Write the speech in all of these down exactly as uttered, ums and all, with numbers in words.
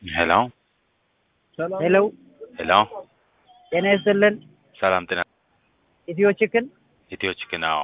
Hello? Hello. Hello? ጤና ይስጥልን። ሰላም ጤና ኢትዮ ቺክን ኢትዮ ቺክን አዎ።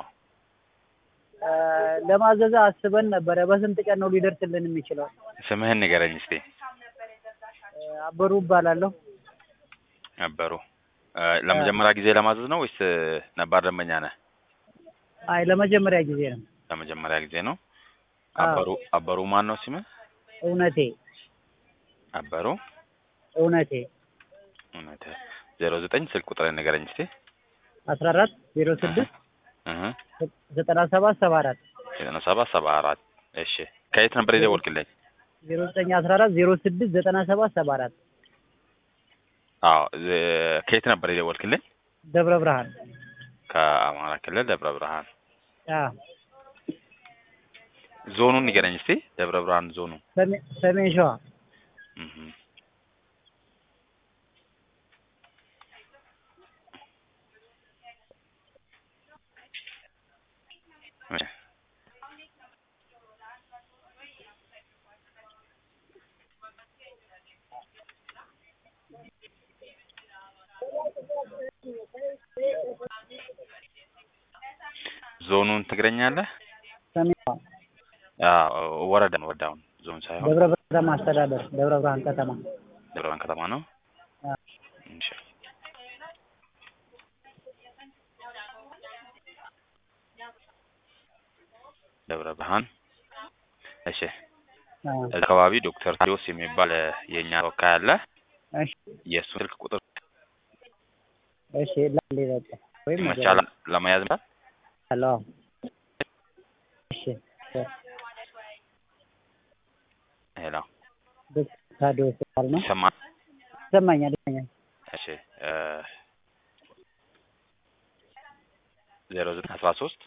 ለማዘዝ አስበን ነበረ። በስንት ቀን ነው ሊደርስልን የሚችለው? ስምህን ንገረኝ እስቲ። አበሩ እባላለሁ። አበሩ ለመጀመሪያ ጊዜ ለማዘዝ ነው ወይስ ነባር ደንበኛ ነህ? አይ ለመጀመሪያ ጊዜ ነው። ለመጀመሪያ ጊዜ ነው። አበሩ አበሩ ማን ነው ስምህ? እውነቴ አበሩ እውነቴ እውነቴ ዜሮ ዘጠኝ ስልክ ቁጥር ንገረኝ እስቲ። አስራ አራት ዜሮ ስድስት እህ ዘጠና ሰባት ሰባ አራት ዘጠና ሰባት ሰባ አራት እሺ። ከየት ነበር የደወልክልኝ? ዜሮ ዘጠኝ አስራ አራት ዜሮ ስድስት ዘጠና ሰባት ሰባ አራት አዎ። ከየት ነበር የደወልክልኝ? ደብረ ብርሃን። ከአማራ ክልል ደብረ ብርሃን። አዎ። ዞኑን ንገረኝ እስቲ። ደብረ ብርሃን ዞኑ? ሰሜን ሸዋ። እህ ዞኑን ትግረኛለህ? ሰሜን አዎ። ወረዳ ነው ወዳውን ዞን ሳይሆን ደብረ ብርሃን አስተዳደር ደብረ ብርሃን ከተማ። ደብረ ብርሃን ከተማ ነው። እሺ። ደብረ ብርሃን እሺ። አካባቢ ዶክተር ቴዎስ የሚባል የኛ ተወካይ አለ። እሺ። የሱ ስልክ ቁጥር እሺ ላል ይበቃ ወይ መቻል ለማያዝ ነው። ሄሎ እሺ። ሄሎ ታዲዮ ሰዓት ነው ሰማ ሰማኛል ይሰማኛል። እሺ ዜሮ ዘጠኝ አስራ ሶስት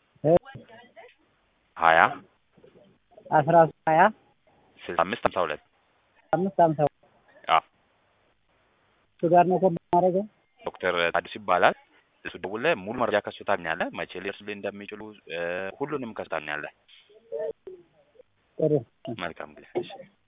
ሀያ አስራ ሶስት ሀያ ስልሳ አምስት ሃምሳ ሁለት አምስት ሃምሳ ሁለት አዎ። እሱ ጋር ነው ከማረገው። ዶክተር ታዲስ ይባላል። እሱ ደውለህ ሙሉ መረጃ ከሱ ታገኛለህ። መቼ ሊደርስልህ እንደሚችሉ ሁሉንም ከሱ ታገኛለህ። ጥሩ። መልካም ጊዜ።